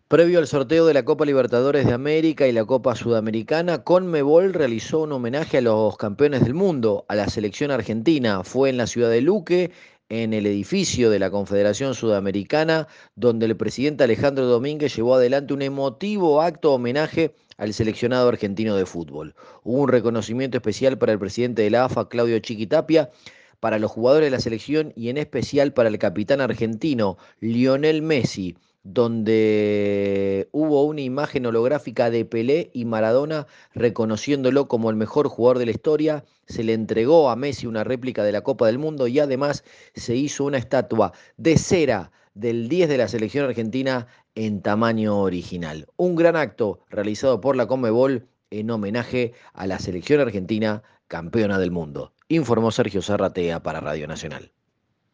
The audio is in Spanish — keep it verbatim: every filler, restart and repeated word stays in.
Previo al sorteo de la Copa Libertadores de América y la Copa Sudamericana, Conmebol realizó un homenaje a los campeones del mundo, a la selección argentina. Fue en la ciudad de Luque, en el edificio de la Confederación Sudamericana, donde el presidente Alejandro Domínguez llevó adelante un emotivo acto homenaje al seleccionado argentino de fútbol. Hubo un reconocimiento especial para el presidente de la A F A, Claudio Chiquitapia, para los jugadores de la selección y en especial para el capitán argentino, Lionel Messi, donde hubo una imagen holográfica de Pelé y Maradona reconociéndolo como el mejor jugador de la historia. Se le entregó a Messi una réplica de la Copa del Mundo y además se hizo una estatua de cera del diez de la selección argentina en tamaño original. Un gran acto realizado por la Conmebol en homenaje a la selección argentina campeona del mundo. Informó Sergio Zarratea para Radio Nacional.